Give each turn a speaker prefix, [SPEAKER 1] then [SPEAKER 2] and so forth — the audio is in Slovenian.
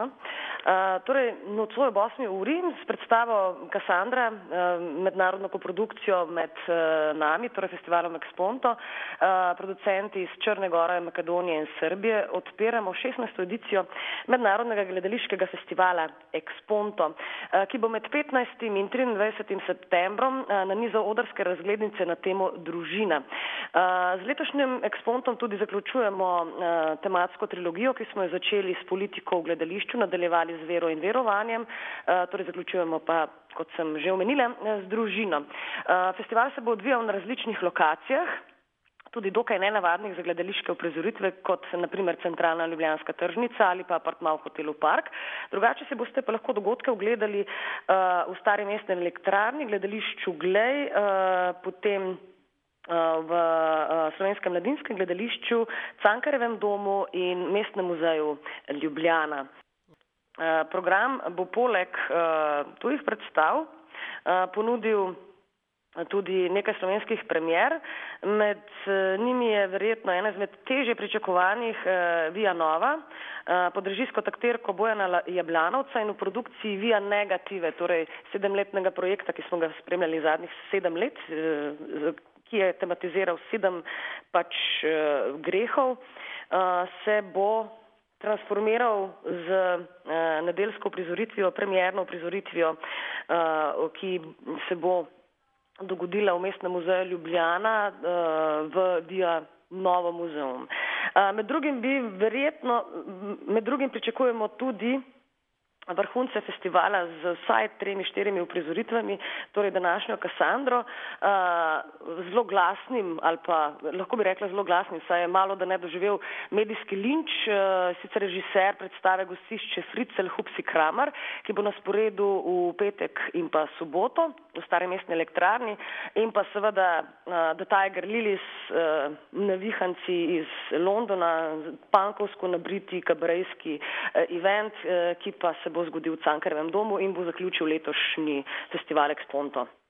[SPEAKER 1] Torej, nocoj ob 8. uri s predstavo Kassandra, mednarodno koprodukcijo med nami, torej festivalom Exponto, producenti iz Črne gore, Makedonije in Srbije, odpiramo 16. edicijo mednarodnega gledališkega festivala Exponto, ki bo med 15. in 23. septembrom nanizal odrske razglednice na temo družina. Z letošnjim Expontom tudi zaključujemo tematsko trilogijo, ki smo jo začeli s politiko v gledališču, nadaljevali z vero in verovanjem, torej zaključujemo pa, kot sem že omenila, z družino. Festival se bo odvijal na različnih lokacijah, tudi dokaj nenavadnih za gledališke uprizoritve, kot naprimer centralna ljubljanska tržnica ali pa apartma v hotelu Park. Drugače se boste pa lahko dogodke ogledali v Stari mestni elektrarni, gledališču Glej, potem v Slovenskem mladinskem gledališču, Cankarjevem domu in Mestnem muzeju Ljubljana. Program bo poleg tujih predstav ponudil tudi nekaj slovenskih premier. Med njimi je verjetno ena izmed težje pričakovanih Via Nova, pod režijsko taktirko Bojana Jablanovca in v produkciji Via Negative, torej 7-letnega projekta, ki smo ga spremljali zadnjih 7 let, ki je tematiziral 7 grehov, se bo transformiral z nedeljsko uprizoritvijo, premierno uprizoritvijo, ki se bo dogodila v Mestnem muzeju Ljubljana v Via Novo muzeum. Med drugim pričakujemo tudi vrhunce festivala z vsaj 3-4 uprizoritvami, torej današnjo Kassandro, zelo glasnim, ali pa lahko bi rekla zelo glasnim, saj je malo da ne doživel medijski linč, sicer režiser predstave Gostišče Fricelj Hupsi Kramar, ki bo na sporedu v petek in pa soboto v Stari mestni elektrarni, in pa seveda The Tiger Lilies, navihanci iz Londona, pankovsko nabriti kabarejski event, ki pa se bo zgodil v Cankarjevem domu in bo zaključil letošnji festival Exponto.